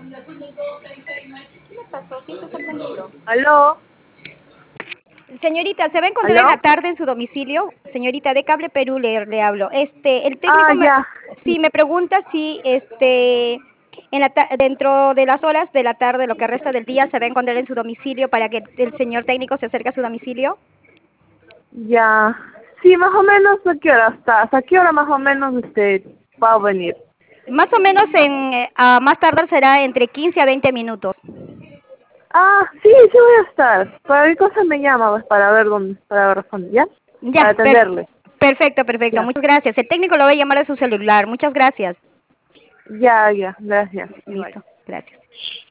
¿Qué le pasó? Siempre está prendido. ¿Aló? Señorita, ¿se va a encontrar en la ¿Aló? tarde en su domicilio? Señorita, de Cable Perú le hablo. El Ah, técnico ya. sí me pregunta si dentro de las horas de la tarde, lo que resta del día, se va a encontrar en su domicilio para que el señor técnico se acerque a su domicilio. Ya. Sí, más o menos, ¿a qué hora está? ¿Hasta qué hora más o menos va a venir? Más o menos a más tardar será entre 15 a 20 minutos. Ah, sí, sí voy a estar. Para qué cosa me llama, pues, para ver dónde, para responder, ¿ya? Ya, Para atenderle. perfecto, perfecto. Ya. Muchas gracias. El técnico lo va a llamar a su celular. Muchas gracias. Ya, ya. Gracias. Igual. Listo, gracias.